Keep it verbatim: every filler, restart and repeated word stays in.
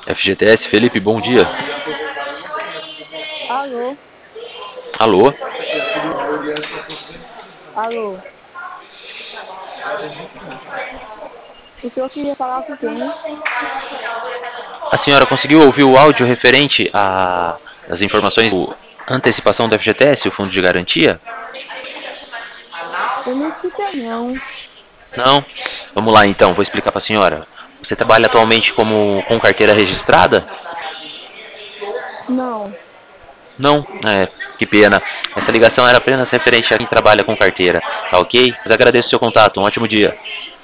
F G T S, Felipe, bom dia. Alô, Alô? alô. O senhor queria falar com quem? A senhora conseguiu ouvir o áudio referente a- às informações da antecipação do F G T S, o Fundo de Garantia? Eu não escutei, não. Não? Vamos lá então, vou explicar para a senhora. Você trabalha atualmente como com carteira registrada? Não. Não? É, que pena. Essa ligação era apenas referente a quem trabalha com carteira, tá ok? Mas agradeço o seu contato, um ótimo dia.